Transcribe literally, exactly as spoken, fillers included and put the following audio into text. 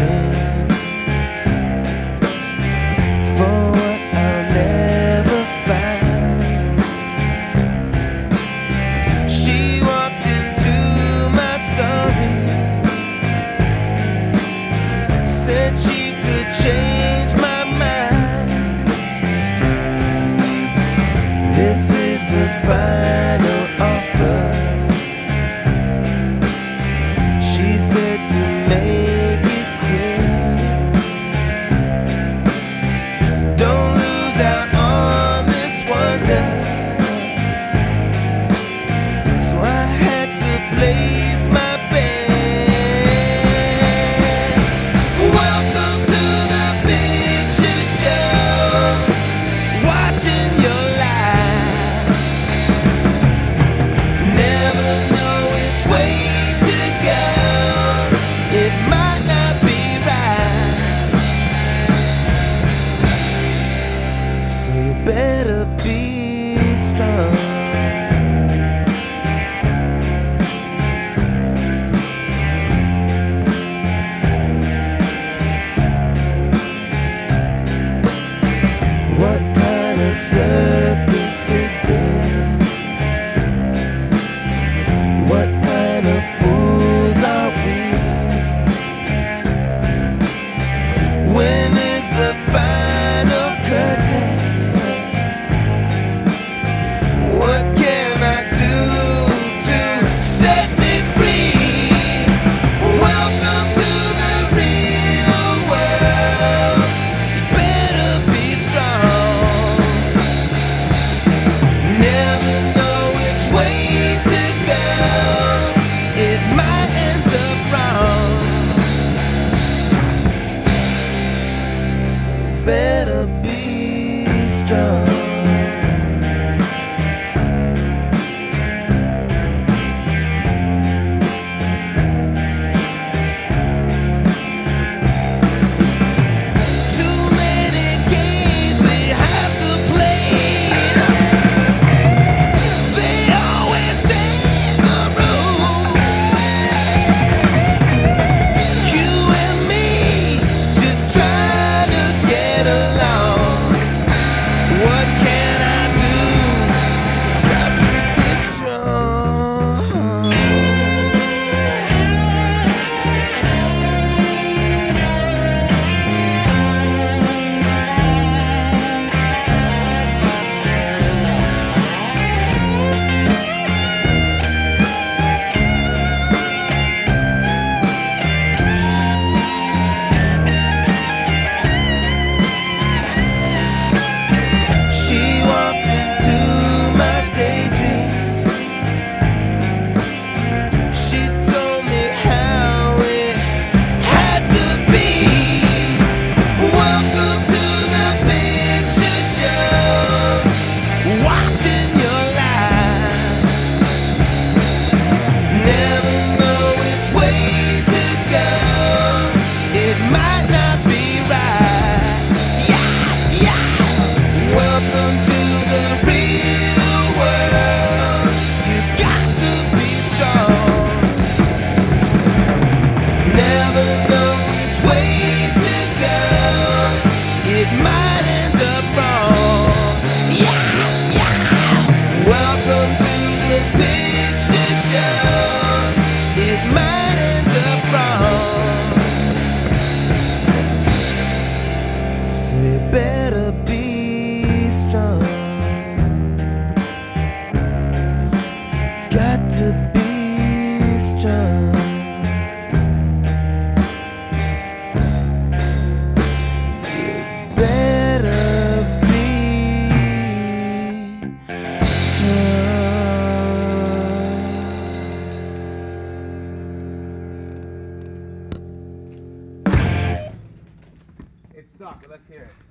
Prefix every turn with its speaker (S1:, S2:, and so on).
S1: searching for what I'll never find. She walked into my story, said she could change my mind. This is the final offer. She said to make it quick. Don't lose out on this wonder. So I had to place my bet. Welcome to the picture show, watching your life. Never know which way to go. It might not be right, so you better be strong. What kind of circus is this? What kind of fools are we? When is the final curtain? What can I do to set me free? Welcome to the real world. You better be strong. Never know which way to go. It might end up wrong, so better be strong. Too many games they have to play. They always take the room. You and me just trying to get along. What can I do? Got to be strong. She walked into my daydream. She told me how it had to be. Welcome to the picture show, watching your life. Never know which way to go. It might not be right. Yeah, yeah. Welcome to the real world. You got to be strong. Never know which way to go. It might end up wrong. Yeah, yeah. Welcome to the picture show. It might end up wrong, so you better be strong. Got to be strong. You better be strong.
S2: It sucked. Let's hear it.